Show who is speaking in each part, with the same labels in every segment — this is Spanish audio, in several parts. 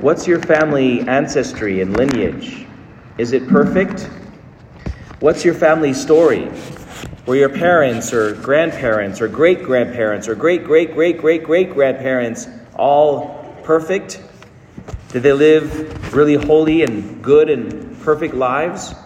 Speaker 1: What's your family ancestry and lineage? Is it perfect? What's your family story? Were your parents or grandparents or great-grandparents or great-great-great-great-great-grandparents all perfect? Did they live really holy and good and perfect lives?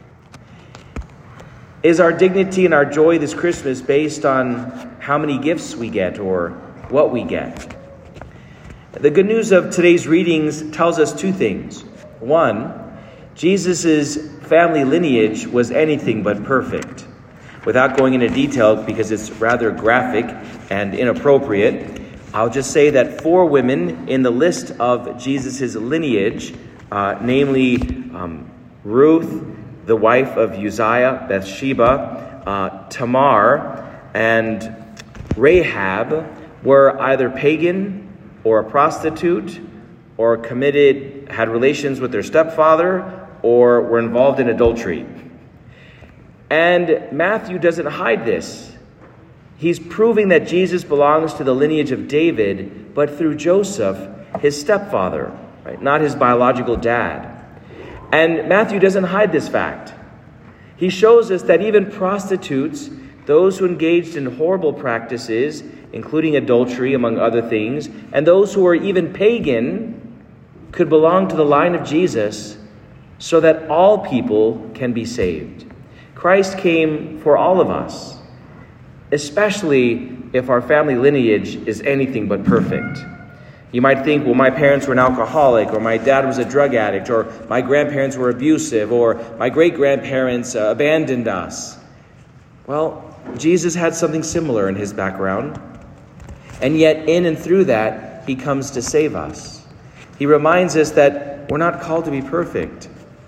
Speaker 1: Is our dignity and our joy this Christmas based on how many gifts we get or what we get? The good news of today's readings tells us two things. One, Jesus' family lineage was anything but perfect. Without going into detail, because it's rather graphic and inappropriate, I'll just say that 4 women in the list of Jesus' lineage, namely Ruth, the wife of Uzziah, Bathsheba, Tamar, and Rahab, were either pagan or a prostitute, or had relations with their stepfather, or were involved in adultery. And Matthew doesn't hide this. He's proving that Jesus belongs to the lineage of David, but through Joseph, his stepfather, right? Not his biological dad. And Matthew doesn't hide this fact. He shows us that even prostitutes, those who engaged in horrible practices, including adultery, among other things, and those who were even pagan, could belong to the line of Jesus so that all people can be saved. Christ came for all of us, especially if our family lineage is anything but perfect. You might think, well, my parents were an alcoholic, or my dad was a drug addict, or my grandparents were abusive, or my great-grandparents abandoned us. Well, Jesus had something similar in his background, and yet in and through that, he comes to save us. He reminds us that we're not called to be perfect.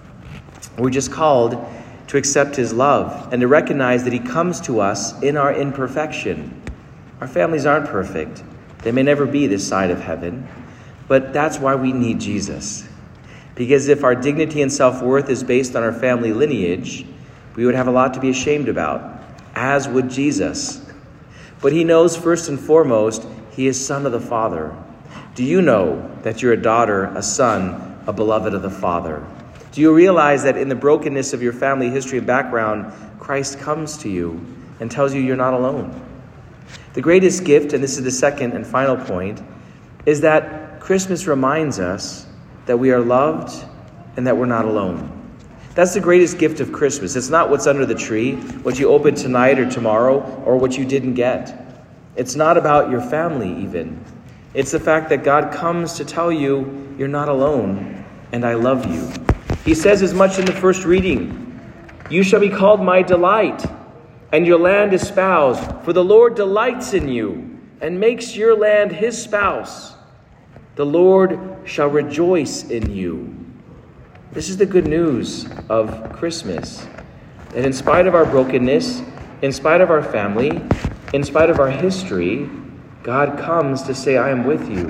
Speaker 1: We're just called to accept his love and to recognize that he comes to us in our imperfection. Our families aren't perfect. They may never be this side of heaven, but that's why we need Jesus. Because if our dignity and self-worth is based on our family lineage, we would have a lot to be ashamed about, as would Jesus. But he knows first and foremost, he is Son of the Father. Do you know that you're a daughter, a son, a beloved of the Father? Do you realize that in the brokenness of your family history and background, Christ comes to you and tells you you're not alone? The greatest gift, and this is the second and final point, is that Christmas reminds us that we are loved and that we're not alone. That's the greatest gift of Christmas. It's not what's under the tree, what you open tonight or tomorrow, or what you didn't get. It's not about your family even. It's the fact that God comes to tell you you're not alone and I love you. He says as much in the first reading. You shall be called my delight, and your land espoused. For the Lord delights in you and makes your land his spouse. The Lord shall rejoice in you. This is the good news of Christmas. That in spite of our brokenness, in spite of our family, in spite of our history, God comes to say, I am with you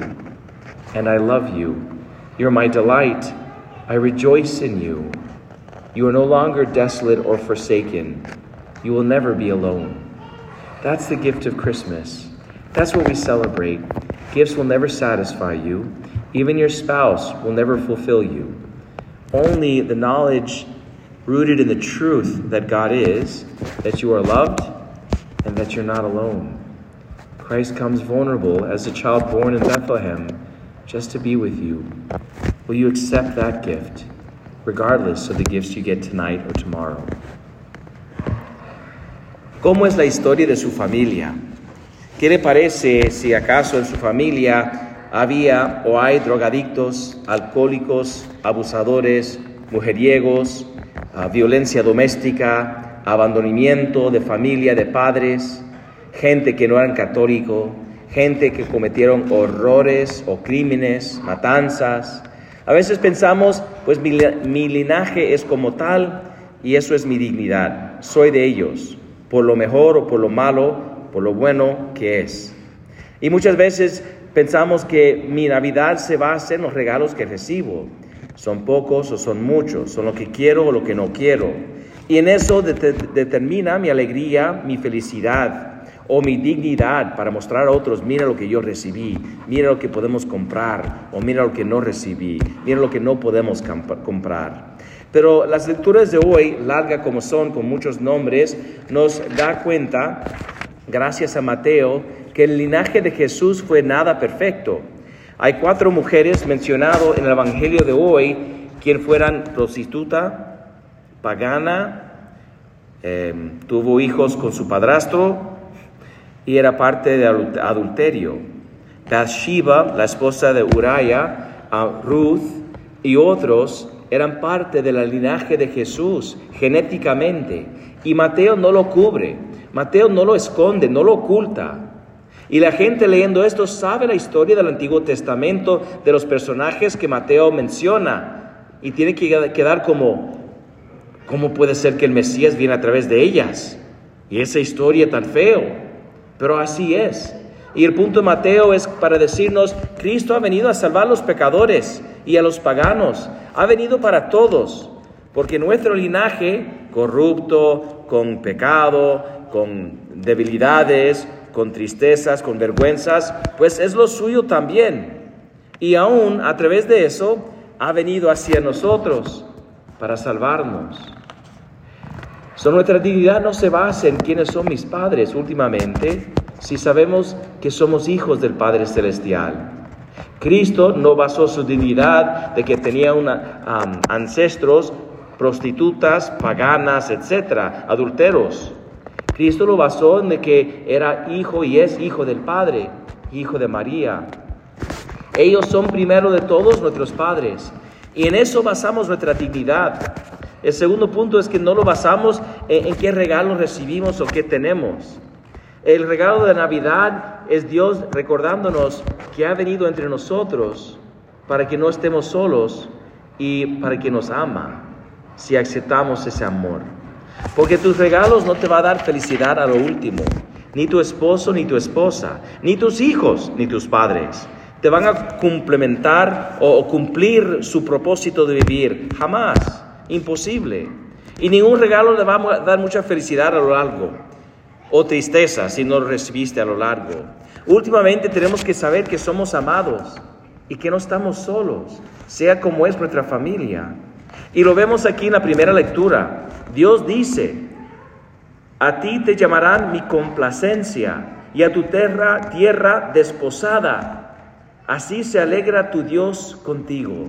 Speaker 1: and I love you. You're my delight. I rejoice in you. You are no longer desolate or forsaken. You will never be alone. That's the gift of Christmas. That's what we celebrate. Gifts will never satisfy you. Even your spouse will never fulfill you. Only the knowledge rooted in the truth that God is, that you are loved, and that you're not alone. Christ comes vulnerable as a child born in Bethlehem just to be with you. Will you accept that gift, regardless of the gifts you get tonight or tomorrow? ¿Cómo es la historia de su familia? ¿Qué le parece si acaso en su familia había o hay drogadictos, alcohólicos, abusadores, mujeriegos, violencia doméstica, abandonamiento de familia, de padres, gente que no eran católico, gente que cometieron horrores o crímenes, matanzas? A veces pensamos, pues mi linaje es como tal y eso es mi dignidad. Soy de ellos, por lo mejor o por lo malo, por lo bueno que es. Y muchas veces pensamos que mi Navidad se va a hacer en los regalos que recibo. Son pocos o son muchos, son lo que quiero o lo que no quiero. Y en eso determina mi alegría, mi felicidad. o mi dignidad para mostrar a otros, mira lo que yo recibí, mira lo que podemos comprar, o mira lo que no recibí, mira lo que no podemos comprar. Pero las lecturas de hoy, largas como son, con muchos nombres, nos da cuenta, gracias a Mateo, que el linaje de Jesús fue nada perfecto. Hay 4 mujeres mencionadas en el Evangelio de hoy, quien fueran prostituta, pagana, tuvo hijos con su padrastro y era parte de adulterio. Bathsheba, la esposa de Uriah, Ruth y otros eran parte del linaje de Jesús genéticamente. Y Mateo no lo cubre, Mateo no lo esconde, no lo oculta. Y la gente leyendo esto sabe la historia del Antiguo Testamento, de los personajes que Mateo menciona. Y tiene que quedar como, ¿cómo puede ser que el Mesías viene a través de ellas? Y esa historia tan feo. Pero así es. Y el punto de Mateo es para decirnos, Cristo ha venido a salvar a los pecadores y a los paganos. Ha venido para todos. Porque nuestro linaje, corrupto, con pecado, con debilidades, con tristezas, con vergüenzas, pues es lo suyo también. Y aún a través de eso ha venido hacia nosotros para salvarnos. Nuestra dignidad no se basa en quiénes son mis padres últimamente, si sabemos que somos hijos del Padre Celestial. Cristo no basó su dignidad de que tenía ancestros, prostitutas, paganas, etcétera, adúlteros. Cristo lo basó en que era hijo y es hijo del Padre, hijo de María. Ellos son primero de todos nuestros padres y en eso basamos nuestra dignidad. El segundo punto es que no lo basamos en qué regalos recibimos o qué tenemos. El regalo de Navidad es Dios recordándonos que ha venido entre nosotros para que no estemos solos y para que nos ama, si aceptamos ese amor. Porque tus regalos no te van a dar felicidad a lo último, ni tu esposo, ni tu esposa, ni tus hijos, ni tus padres. Te van a complementar o cumplir su propósito de vivir. Jamás, imposible. Y ningún regalo le va a dar mucha felicidad a lo largo, o tristeza si no lo recibiste a lo largo. Últimamente tenemos que saber que somos amados y que no estamos solos, sea como es nuestra familia. Y lo vemos aquí en la primera lectura. Dios dice, a ti te llamarán mi complacencia y a tu tierra desposada. Así se alegra tu Dios contigo.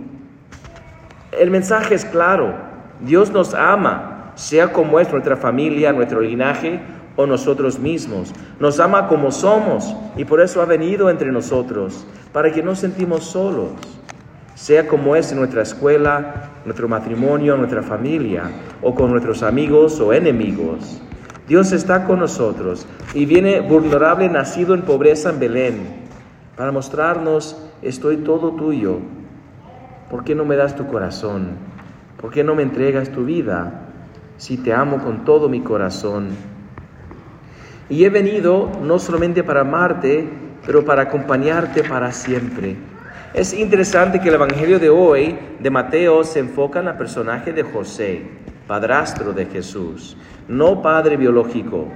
Speaker 1: El mensaje es claro. Dios nos ama, sea como es nuestra familia, nuestro linaje o nosotros mismos. Nos ama como somos y por eso ha venido entre nosotros, para que no nos sentimos solos. Sea como es en nuestra escuela, nuestro matrimonio, nuestra familia, o con nuestros amigos o enemigos. Dios está con nosotros y viene vulnerable, nacido en pobreza en Belén, para mostrarnos, estoy todo tuyo. ¿Por qué no me das tu corazón? ¿Por qué no me entregas tu vida? Si te amo con todo mi corazón. Y he venido no solamente para amarte, pero para acompañarte para siempre. Es interesante que el Evangelio de hoy, de Mateo, se enfoca en el personaje de José, padrastro de Jesús, no padre biológico.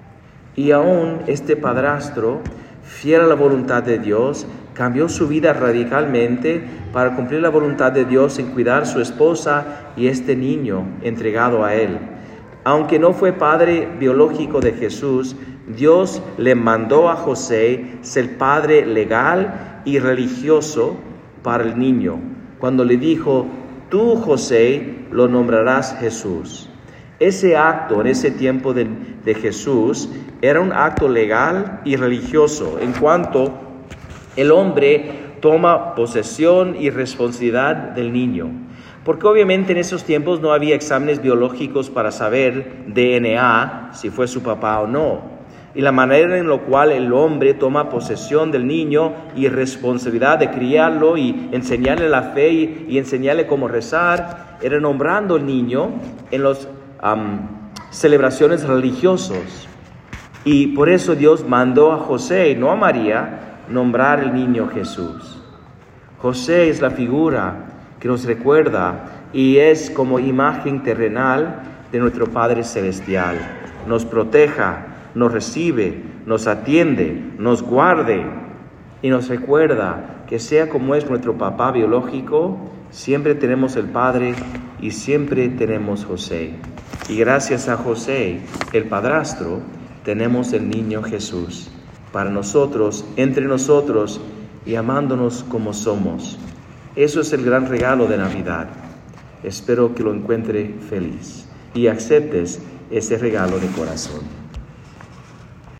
Speaker 1: Y aún este padrastro, fiel a la voluntad de Dios, cambió su vida radicalmente para cumplir la voluntad de Dios en cuidar a su esposa y este niño entregado a él. Aunque no fue padre biológico de Jesús, Dios le mandó a José ser padre legal y religioso para el niño, cuando le dijo, tú, José, lo nombrarás Jesús. Ese acto en ese tiempo de Jesús era un acto legal y religioso, en cuanto el hombre toma posesión y responsabilidad del niño. Porque obviamente en esos tiempos no había exámenes biológicos para saber DNA, si fue su papá o no. Y la manera en la cual el hombre toma posesión del niño y responsabilidad de criarlo y enseñarle la fe y enseñarle cómo rezar, era nombrando al niño en las celebraciones religiosas. Y por eso Dios mandó a José, y no a María, nombrar el niño Jesús. José es la figura que nos recuerda y es como imagen terrenal de nuestro Padre Celestial. Nos proteja, nos recibe, nos atiende, nos guarde y nos recuerda que sea como es nuestro papá biológico, siempre tenemos el Padre y siempre tenemos José. Y gracias a José, el padrastro, tenemos el niño Jesús para nosotros, entre nosotros y amándonos como somos. Eso es el gran regalo de Navidad. Espero que lo encuentre feliz y aceptes ese regalo de corazón.